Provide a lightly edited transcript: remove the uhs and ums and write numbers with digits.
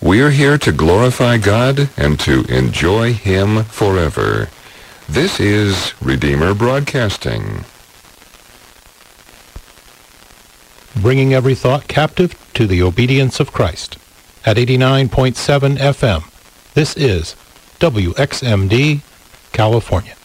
We're here to glorify God and to enjoy Him forever. This is Redeemer Broadcasting. Bringing every thought captive to the obedience of Christ. At 89.7 FM, this is WXMD, California.